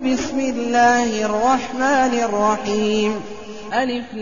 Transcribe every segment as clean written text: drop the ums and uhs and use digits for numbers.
بسم الله الرحمن الرحيم. ألف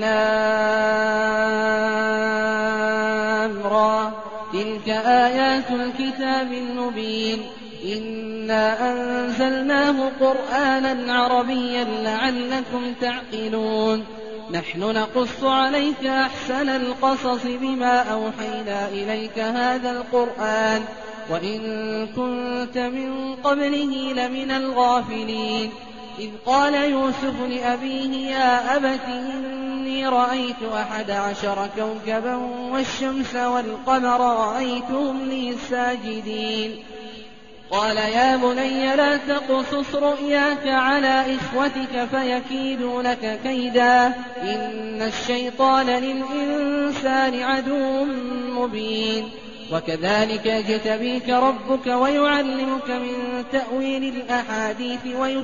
لام را تلك آيات الكتاب المبين إنا أنزلناه قرآنا عربيا لعلكم تعقلون نحن نقص عليك أحسن القصص بما أوحينا إليك هذا القرآن وإن كنت من قبله لمن الغافلين إذ قال يوسف لأبيه يا أبت إني رأيت 11 كوكبا والشمس والقمر رأيتهم لي ساجدين قال يا بني لا تقصص رؤياك على إخوتك فيكيدوا لك كيدا إن الشيطان للإنسان عدو مبين وكذلك يجتبيك ربك ويعلمك من تأويل الأحاديث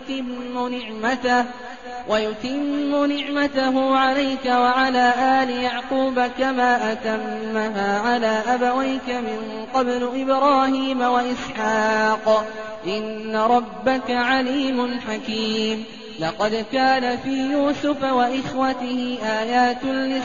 ويتم نعمته عليك وعلى آل يعقوب كما أتمها على أبويك من قبل إبراهيم وإسحاق إن ربك عليم حكيم لقد كان في يوسف وإخوته آيات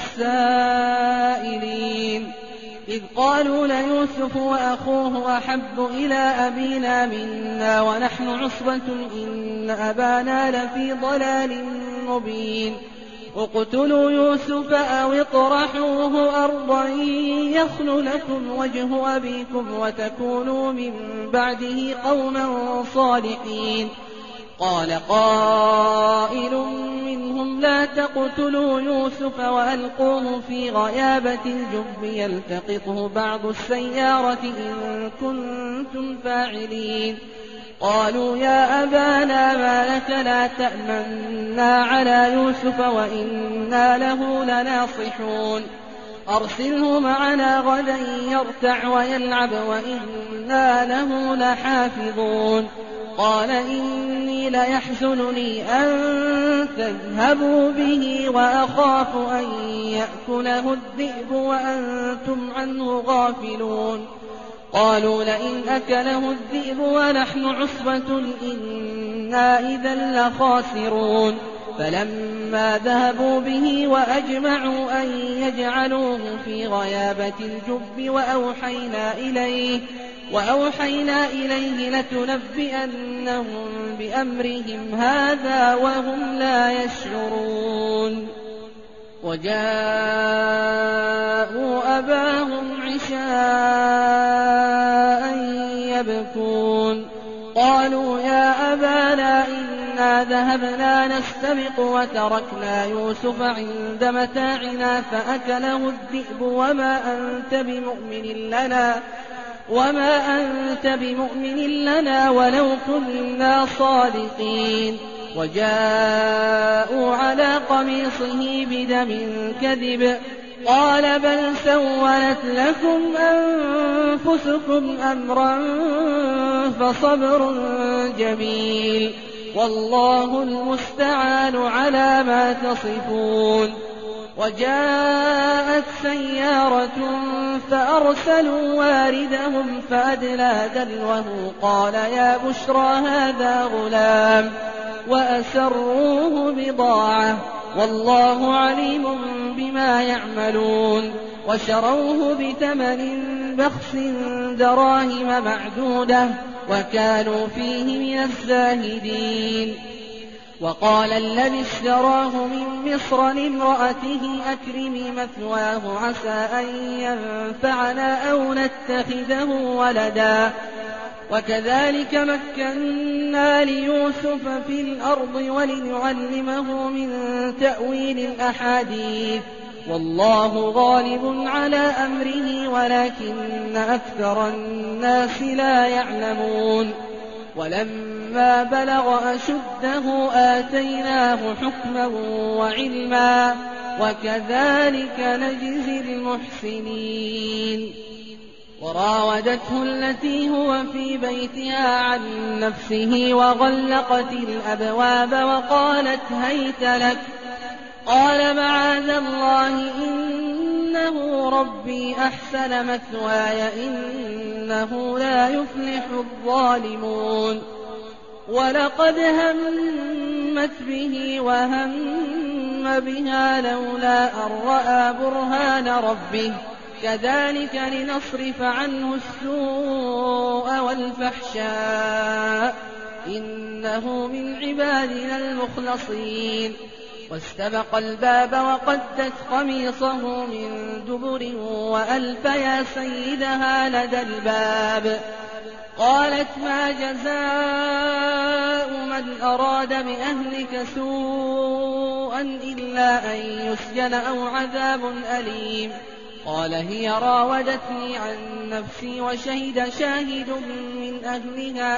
للسائلين إذ قالوا ليوسف وأخوه أحب إلى أبينا منا ونحن عصبة إن أبانا لفي ضلال مبين اقتلوا يوسف أو اطرحوه أرضا يخل لكم وجه أبيكم وتكونوا من بعده قوما صالحين قال قائل منهم لا تقتلوا يوسف وألقوه في غيابة الجب يلتقطه بعض السيارة إن كنتم فاعلين قالوا يا أبانا ما لك لا تأمنا على يوسف وإنا له لناصحون أرسله معنا غدا يرتع ويلعب وإنا له لحافظون قال إني ليحزنني أن تذهبوا به وأخاف أن يأكله الذئب وأنتم عنه غافلون قالوا لئن أكله الذئب ونحن عصبة إنا إذا لخاسرون فلما ذهبوا به وأجمعوا أن يجعلوه في غيابة الجب وأوحينا إليه لتنبئنهم بأمرهم هذا وهم لا يشعرون وجاءوا أباهم عشاء يبكون قالوا يا أبانا إنا ذهبنا نستبق وتركنا يوسف عند متاعنا فأكله الذئب وما أنت بمؤمن لنا ولو كنا صادقين وجاءوا على قميصه بدم كذب قال بل سولت لكم أنفسكم أمرا فصبر جميل والله المستعان على ما تصفون وجاءت سيارة فأرسلوا واردهم فأدلى دلوه قال يا بشرى هذا غلام وأسروه بضاعة والله عليم بما يعملون وشروه بثمن بخس دراهم معدودة وكانوا فيه من الزاهدين وقال الذي اشتراه من مصر لامرأته أكرمي مثواه عسى أن ينفعنا أو نتخذه ولدا وكذلك مكنا ليوسف في الأرض ولنعلمه من تأويل الأحاديث والله غالب على أمره ولكن أكثر الناس لا يعلمون ولما بلغ أشده آتيناه حكما وعلما وكذلك نجزي المحسنين وراودته التي هو في بيتها عن نفسه وغلقت الأبواب وقالت هيت لك قال معاذ الله إنه ربي أحسن مثواي إنه لا يفلح الظالمون ولقد همت به وهم بها لولا أن رأى برهان ربه كذلك لنصرف عنه السوء والفحشاء إنه من عبادنا المخلصين. واستبق الباب وقدت قميصه من دبر وألف يا سيدها لدى الباب. قالت ما جزاء من أراد بأهلك سوءا إلا أن يسجن أو عذاب أليم. قال هي راودتني عن نفسي وشهد شاهد من أهلها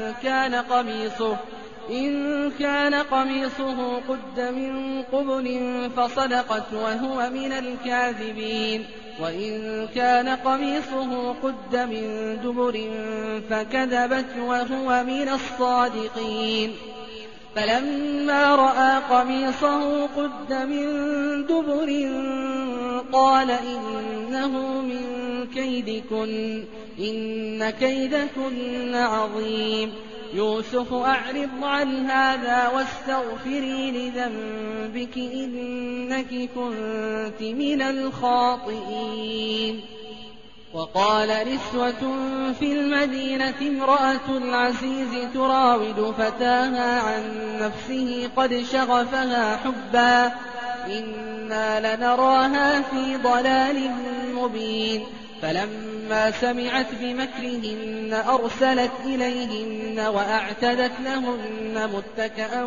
إن كان قميصه قد من قبل فصدقت وهو من الكاذبين وإن كان قميصه قد من دبر فكذبت وهو من الصادقين. فلما رأى قميصه قد من دبر قال إنه من كيدكن إن كيدكن عظيم. يوسف أعرض عن هذا واستغفري لذنبك إنك كنت من الخاطئين. وقال نسوة في المدينة امرأة العزيز تراود فتاها عن نفسه قد شغفها حبا إنا لنراها في ضلال مبين. فلما سمعت بمكرهن أرسلت إليهن وأعتدت لهن متكئا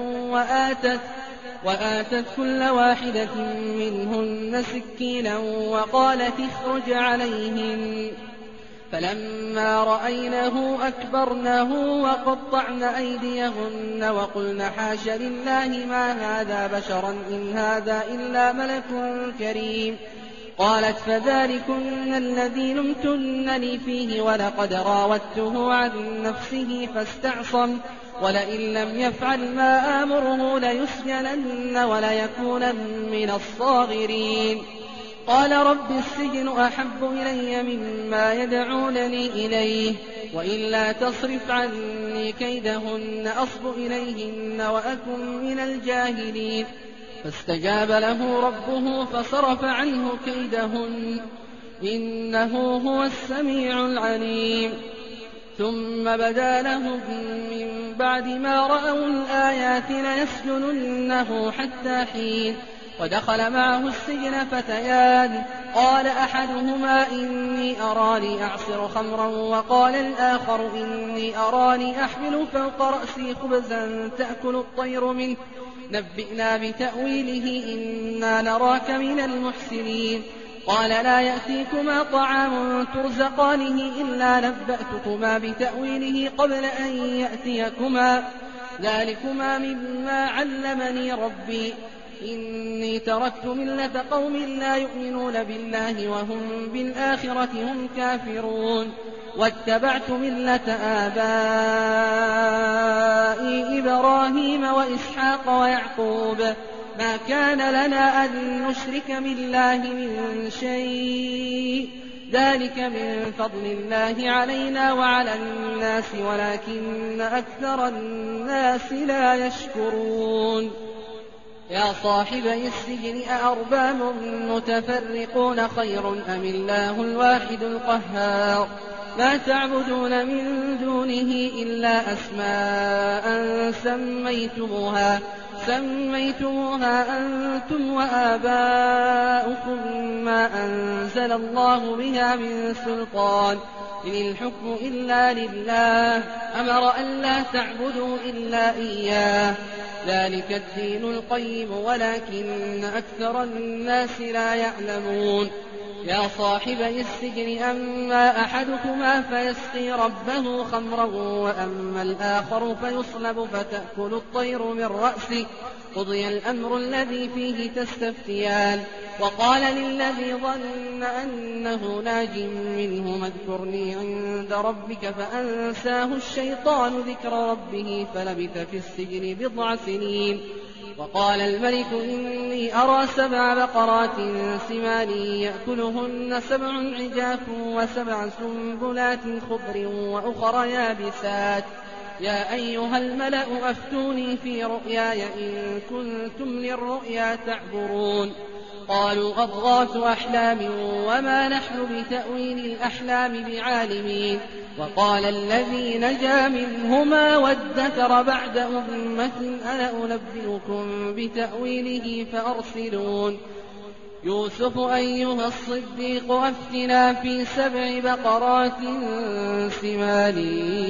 وآتت كل واحدة منهن سكينا وقالت اخرج عليهن. فلما رأينه أكبرنه وقطعن أيديهن وقلن حاش لله ما هذا بشرا إن هذا إلا ملك كريم. قالت فذلكن الذي لمتنني فيه ولقد راودته عن نفسه فاستعصم ولئن لم يفعل ما آمره ليسجنن وليكونن من الصاغرين. قال رب السجن أحب إلي مما يدعونني إليه وإلا تصرف عني كيدهن أصب إليهن وأكن من الجاهلين. فاستجاب له ربه فصرف عنه كيدهن إنه هو السميع العليم. ثم بدا لهم من بعد ما رأوا الآيات ليسجننه حتى حين. ودخل معه السجن فتيان قال أحدهما إني أراني أعصر خمرا وقال الآخر إني أراني أحمل فوق رأسي خبزا تأكل الطير منه نبئنا بتأويله إنا نراك من المحسنين. قال لا يأتيكما طعام ترزقانه إلا نبأتكما بتأويله قبل أن يأتيكما ذلكما مما علمني ربي إني تركت ملة قوم لا يؤمنون بالله وهم بالآخرة هم كافرون واتبعت ملة آبائي إبراهيم وإسحاق ويعقوب ما كان لنا أن نشرك بالله من شيء ذلك من فضل الله علينا وعلى الناس ولكن أكثر الناس لا يشكرون. يا صاحبي السجن أأرباب متفرقون خير أم الله الواحد القهار ما تعبدون من دونه إلا أسماء سميتموها أنتم وآباؤكم ما أنزل الله بها من سلطان إن الحكم إلا لله أمر أن لا تعبدوا إلا إياه ذلك الدين القيم ولكن أكثر الناس لا يعلمون. يا صاحبي السجن أما أحدكما فيسقي ربه خمرا وأما الآخر فيصلب فتأكل الطير من رأسه قضي الأمر الذي فيه تستفتيان. وقال للذي ظن أنه ناج منه اذكرني عند ربك فأنساه الشيطان ذكر ربه فلبث في السجن بضع سنين. وقال الملك إني أرى 7 بقرات سمان يأكلهن 7 عجاف و7 سنبلات خضر وأخر يابسات يا أيها الملأ أفتوني في رؤياي إن كنتم للرؤيا تعبرون قالوا أضغاث أحلام وما نحن بتأويل الأحلام بعالمين وقال الذي نجا منهما وادكر بعد أمة أنا أنبئكم بتأويله فأرسلون يوسف أيها الصديق أفتنا في 7 بقرات سمان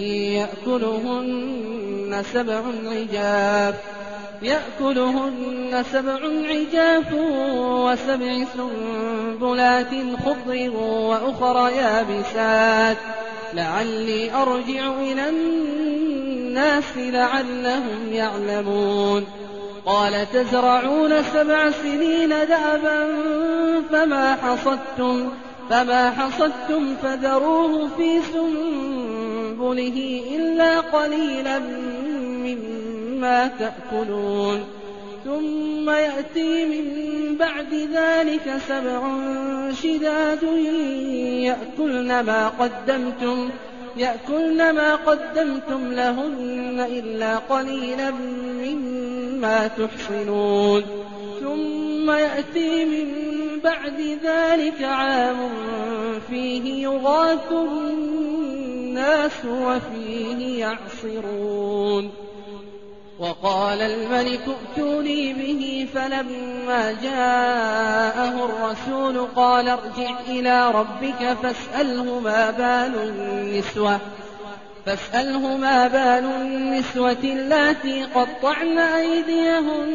يأكلهن 7 عجاف و7 سنبلات خضر وأخر يابسات لعلي أرجع إلى الناس لعلهم يعلمون قال تزرعون 7 سنين دأبا فما حصدتم فذروه في سنبله إلا قليلا مما تأكلون ثم يأتي من بعد ذلك 7 شداد يأكلن ما قدمتم لهن إلا قليلا مما تحصنون ثم يأتي من بعد ذلك عام فيه يغاث الناس وفيه يعصرون وقال الملك ائتوني به فلما جاءه الرسول قال ارجع إلى ربك فاسأله ما بال النسوة اللاتي قطعن أيديهن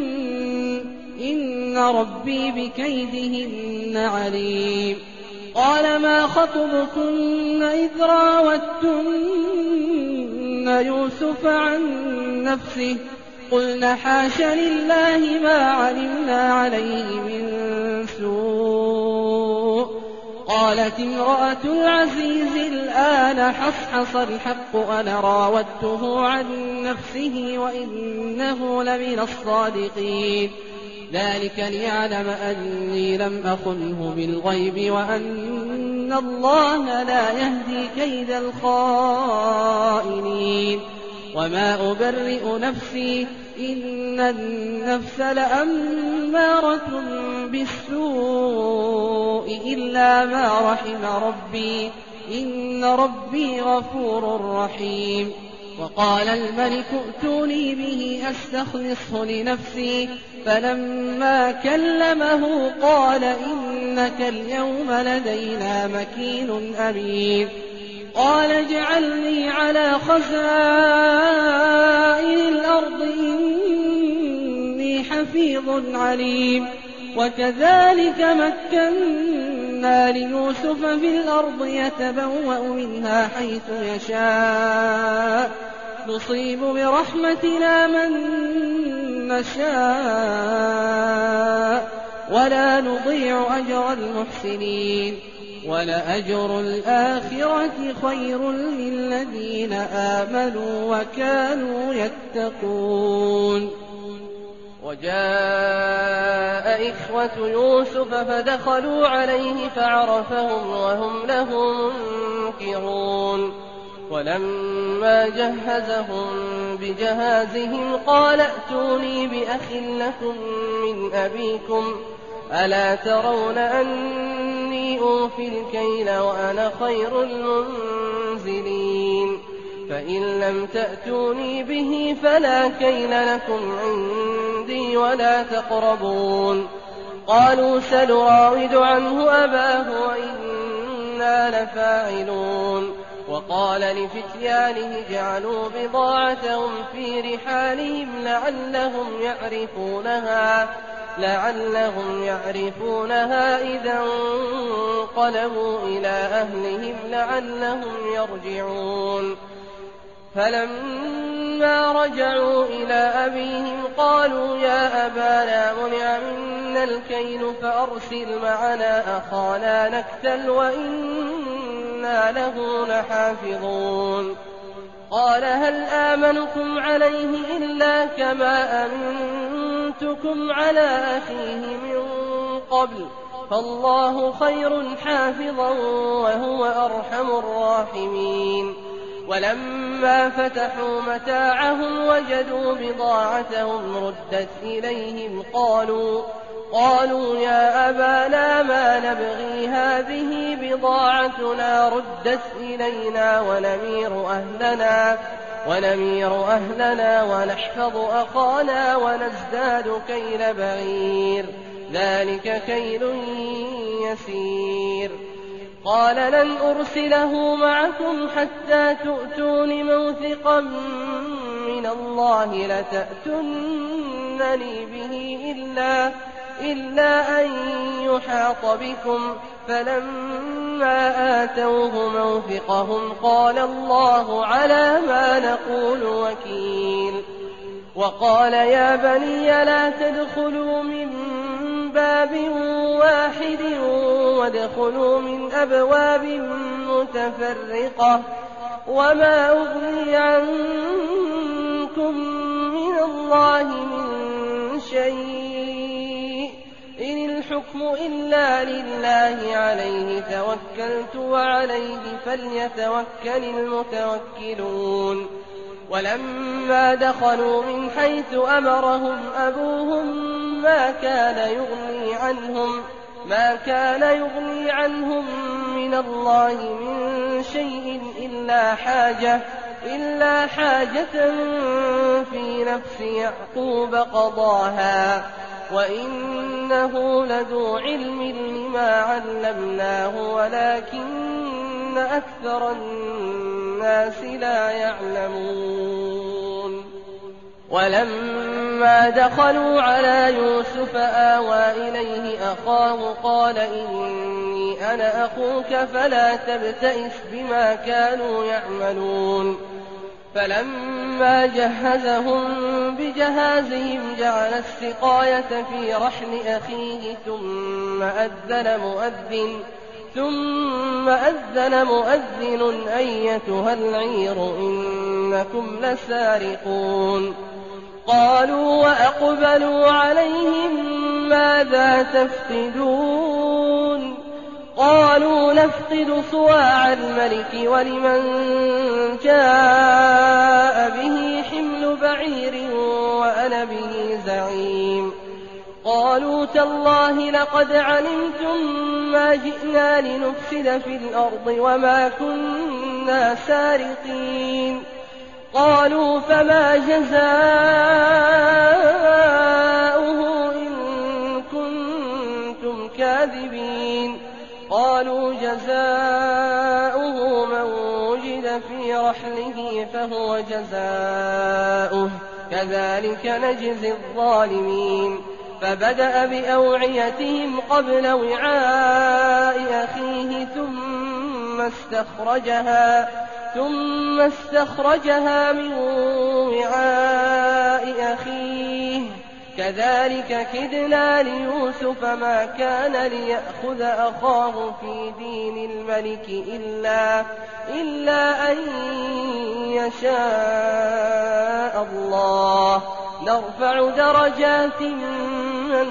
إن ربي بكيدهن عليم قال ما خطبكن إذ راوتن يوسف عن نفسه قلنا حاش لله ما علمنا عليه من سوء قالت امرأة العزيز الآن حصحص الحق أنا راودته عن نفسه وإنه لمن الصادقين ذلك ليعلم أني لم أخنه بالغيب وأن الله لا يهدي كيد الخائنين وما أبرئ نفسي إن النفس لأمارة بالسوء إلا ما رحم ربي إن ربي غفور رحيم وقال الملك ائتوني به أستخلصه لنفسي فلما كلمه قال إنك اليوم لدينا مكين أمين قال اجعلني على خزائن الأرض إني حفيظ عليم وكذلك مكنا ليوسف في الأرض يتبوأ منها حيث يشاء نصيب برحمتنا من نشاء ولا نضيع أجر المحسنين ولأجر الآخرة خير للذين آمنوا وكانوا يتقون وجاء إخوة يوسف فدخلوا عليه فعرفهم وهم له منكرون ولما جهزهم بجهازهم قال ائتوني بأخ لكم من أبيكم ألا ترون أني أوفي الكيل وأنا خير المنزلين فإن لم تأتوني به فلا كيل لكم عندي ولا تقربون قالوا سنراود عنه أباه وإنا لفاعلون وقال لفتيانه جعلوا بضاعتهم في رحالهم لعلهم يعرفونها إذا انقلبوا إلى أهلهم لعلهم يرجعون فلما رجعوا إلى أبيهم قالوا يا أبانا منع منا الكيل فأرسل معنا أخانا نكتل وإنا له لحافظون قال هل آمنكم عليه إلا كما أمنتكم على أخيه من قبل فالله خير حافظا وهو أرحم الراحمين ولما فتحوا متاعهم وجدوا بضاعتهم ردت إليهم قالوا يا أبانا ما نبغي هذه بضاعتنا ردت إلينا ونمير أهلنا ونحفظ أخانا ونزداد كيل بعير ذلك كيل يسير. قال لن أرسله معكم حتى تؤتون موثقا من الله لتأتونني به إلا أن يحاط بكم. فلما آتوه موثقهم قال الله على ما نقول وكيل. وقال يا بني لا تدخلوا من باب واحد وادخلوا من أبواب متفرقة وما أغني عنكم من الله من شيء إن الحكم إلا لله عليه توكلت وعليه فليتوكل المتوكلون. ولما دخلوا من حيث أمرهم أبوهم ما كان يغني عنهم من الله من شيء إلا حاجة في نفس يعقوب قضاها وإنه لذو علم لما علمناه ولكن أكثر الناس لا يعلمون. ولما دخلوا على يوسف آوى إليه أخاه قال إني أنا أخوك فلا تبتئس بما كانوا يعملون. فلما جهزهم بجهازهم جعل السقاية في رحل أخيه ثم أذن مؤذن أيتها العير إنكم لسارقون. قالوا وأقبلوا عليهم ماذا تفقدون؟ قالوا نفقد صواع الملك ولمن جاء به حمل بعير وأنا به زعيم. قالوا تالله لقد علمتم ما جئنا لنفسد في الأرض وما كنا سارقين. قالوا فما جزاؤه إن كنتم كاذبين؟ قالوا جزاؤه من وجد في رحله فهو جزاؤه كذلك نجزي الظالمين. فبدأ بأوعيتهم قبل وعاء أخيه ثم استخرجها من وعاء أخيه كذلك كدنا ليوسف ما كان ليأخذ أخاه في دين الملك إلا أن يشاء الله نرفع درجات من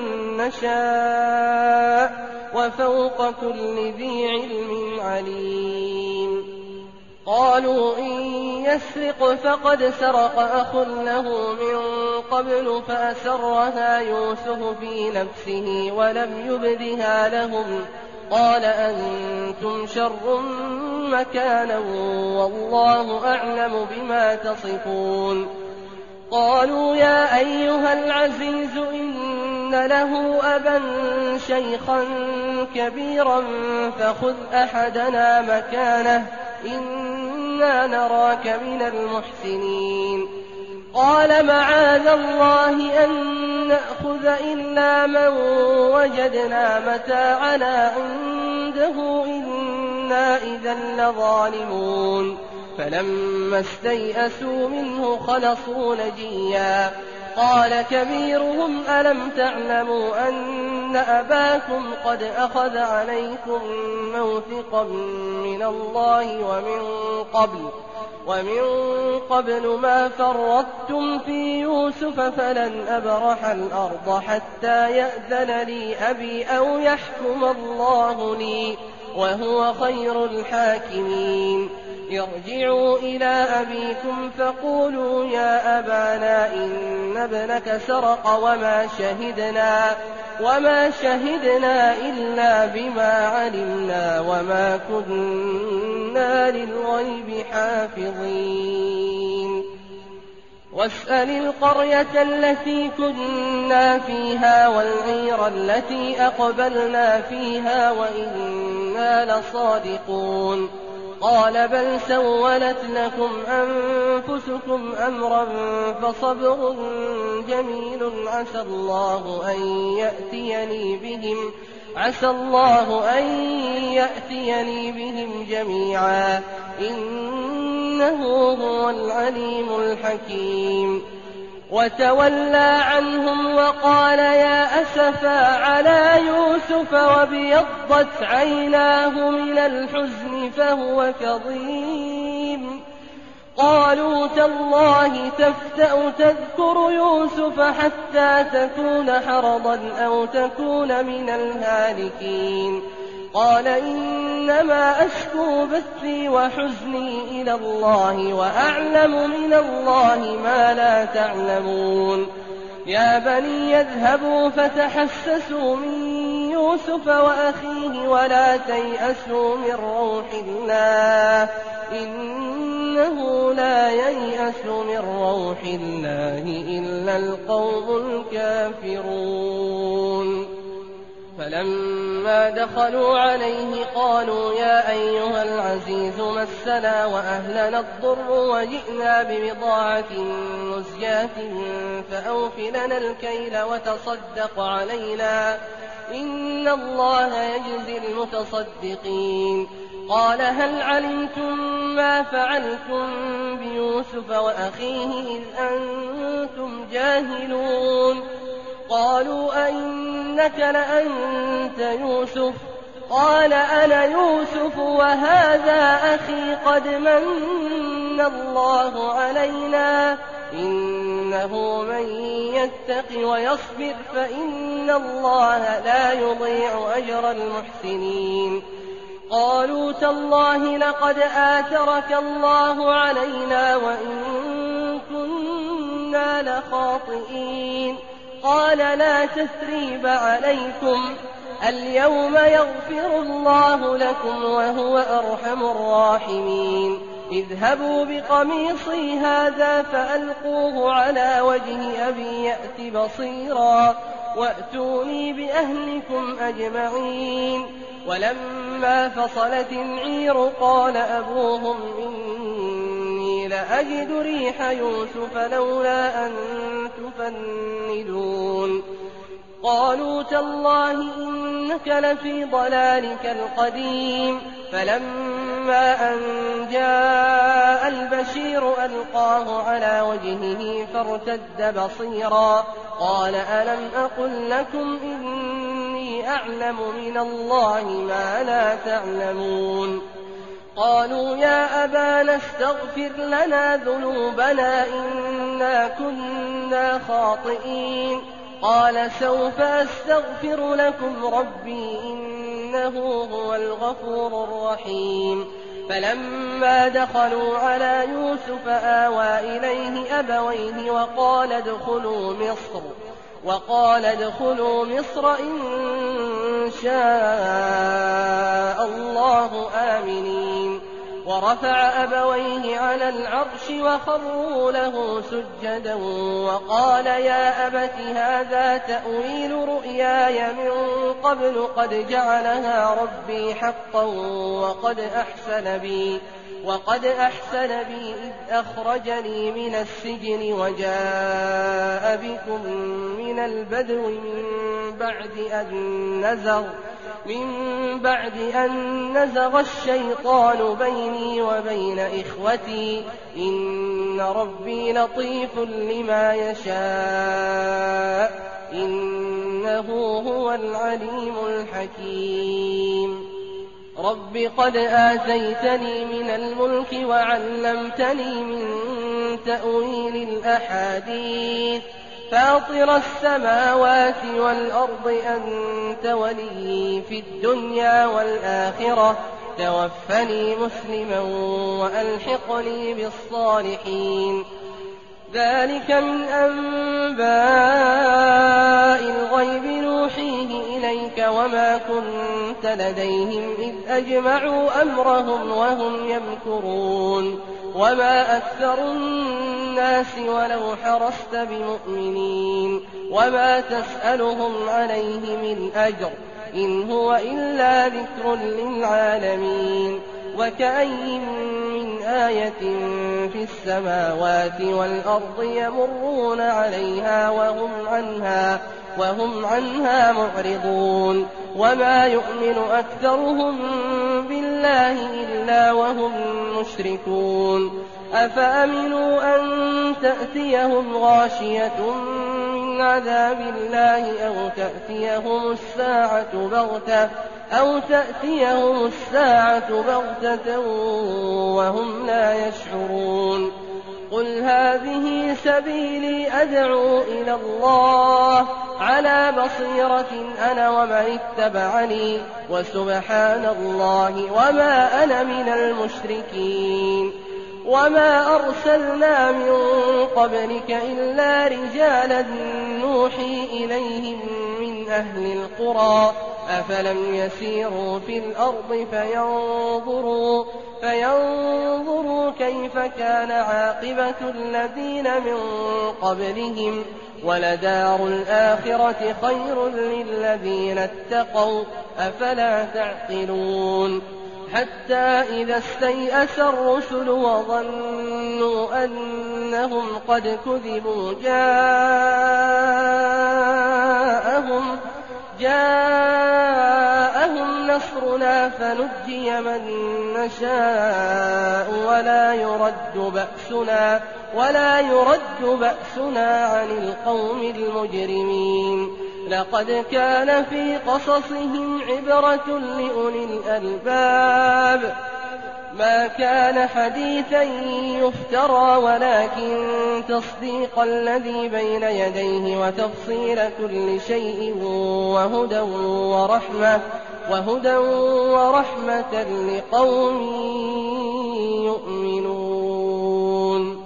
نشاء وفوق كل ذي علم عليم. قالوا إن يسرق فقد سرق أخ له من قبل فأسرها يوسف في نفسه ولم يبدها لهم. قال أنتم شر مكانا والله أعلم بما تصفون. قالوا يا أيها العزيز إن له أبا شيخا كبيرا فخذ أحدنا مكانه إنا نراك من المحسنين. قال معاذ الله أن نأخذ إلا من وجدنا متاعنا عنده إنا إذا لظالمون. فلما استيئسوا منه خلصوا نجيا. قال كبيرهم ألم تعلموا أن أباكم قد أخذ عليكم موثقا من الله ومن قبل ما فرطتم في يوسف فلن أبرح الأرض حتى يأذن لي أبي أو يحكم الله لي وهو خير الحاكمين. ارجعوا إلى أبيكم فقولوا يا أبانا إن ابنك سرق وما شهدنا إلا بما علمنا وما كنا للغيب حافظين واسأل القرية التي كنا فيها والعير التي أقبلنا فيها وإنا لصادقون قال بل سولت لكم أنفسكم أمرا فصبر جميل عسى الله أن يأتيني بهم جميعا إنه هو العليم الحكيم وتولى عنهم وقال يا أسفا على يوسف وابيضت عيناه من الحزن فهو كظيم قالوا تالله تفتأ تذكر يوسف حتى تكون حرضا أو تكون من الهالكين قال إنما أشكو بثي وحزني إلى الله وأعلم من الله ما لا تعلمون يا بني يذهبوا فتحسسوا من يوسف وأخيه ولا تيأسوا من روح الله إنه لا ييأس من روح الله إلا القوم الكافرون فلما دخلوا عليه قالوا يا أيها العزيز مسنا وأهلنا الضر وجئنا ببضاعة مزجاة فأوف لنا الكيل وتصدق علينا إن الله يجزي المتصدقين قال هل علمتم ما فعلتم بيوسف وأخيه إذ أنتم جاهلون قالوا أئنك لأنت يوسف قال أنا يوسف وهذا أخي قد من الله علينا إنه من يتق ويصبر فإن الله لا يضيع أجر المحسنين قالوا تالله لقد آثرك الله علينا وإن كنا لخاطئين قال لا تثريب عليكم اليوم يغفر الله لكم وهو أرحم الراحمين اذهبوا بقميصي هذا فألقوه على وجه أبي يأت بصيرا وأتوني بأهلكم أجمعين ولما فصلت العير قال أبوهم إني لأجد ريح يوسف لولا أن تفندون قالوا تالله إنك لفي ضلالك القديم فلما أن جاء البشير ألقاه على وجهه فارتد بصيرا قال ألم أقل لكم إني أعلم من الله ما لا تعلمون قالوا يا أبانا استغفر لنا ذنوبنا إنا كنا خاطئين قال سوف أستغفر لكم ربي إنه هو الغفور الرحيم فلما دخلوا على يوسف آوى إليه أبويه وقال ادخلوا مصر إن شاء الله آمنين ورفع أبويه على العرش وخروا له سجدا وقال يا أبت هذا تأويل رؤياي من قبل قد جعلها ربي حقا وقد أحسن بي إذ أخرجني من السجن وجاء بكم من البدو من بعد أن نزغ الشيطان بيني وبين إخوتي إن ربي لطيف لما يشاء إنه هو العليم الحكيم رب قد آتيتني من الملك وعلمتني من تأويل الأحاديث فاطر السماوات والأرض أنت ولي في الدنيا والآخرة توفني مسلما وألحقني بالصالحين. ذلك من أنباء الغيب نوحيه إليك وما كنت لديهم إذ أجمعوا أمرهم وهم يمكرون. وما أكثر الناس ولو حرصت بمؤمنين وما تسألهم عليه من أجر إن هو إلا ذكر للعالمين. وكأين من آية في السماوات والأرض يمرون عليها وهم عنها معرضون. وما يؤمن أكثرهم بالله إلا وهم مشركون. أفأمنوا أن تأتيهم غاشية من عذاب الله أو تأتيهم الساعة بغتة وهم لا يشعرون. قل هذه سبيلي أدعو إلى الله على بصيرة أنا ومن اتبعني وسبحان الله وما أنا من المشركين. وما أرسلنا من قبلك إلا رجالا نوحي إليهم من أهل القرى أفلم يسيروا في الأرض فينظروا كيف كان عاقبة الذين من قبلهم ولدار الآخرة خير للذين اتقوا أفلا تعقلون. حتى إذا استيأس الرسل وظنوا أنهم قد كذبوا جاءهم نصرنا فنجي من نشاء ولا يرد بأسنا عن القوم المجرمين. لقد كان في قصصهم عبرة لأولي الألباب ما كان حديثا يفترى ولكن تصديق الذي بين يديه وتفصيل كل شيء وهدى ورحمة لقوم يؤمنون.